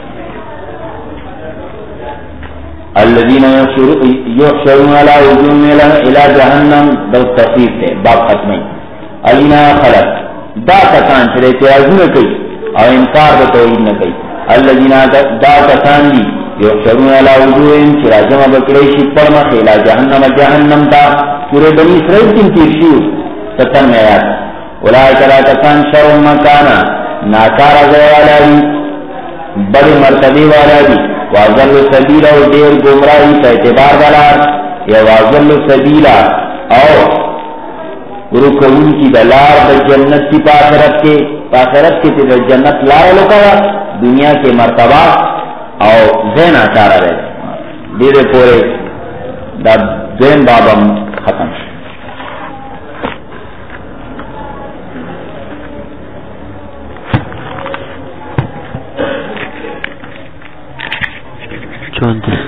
الذین یحشرون علی وجوہہم الی جہنم دو تفسیر تے باب ختمی الذین خلق دا کسان چھے اعتراض نہ کئی اور انکار دا توحید نہ کئی الذین دا کسان دی یحشرون علی وجوہہم چھے راجمہ بکریشی پرمخ الی جہنم جہنم دا پورے بنی اسرائیل تین تیرشیو 70 میں آیات اولئک لا کسان شر مکانا ناکارا زوالا دی بڑی مرتبی والا دی واضل سبیلا و دیر گمراہی کا اعتبار دلار یا واضل سبیلا اور رکون کی دلار دا جنت کی پاخرت کے تیز جنت لائے لکا دنیا کے مرتبہ اور زین آچارہ رہے دیرے پورے دا زین بابم ختم 34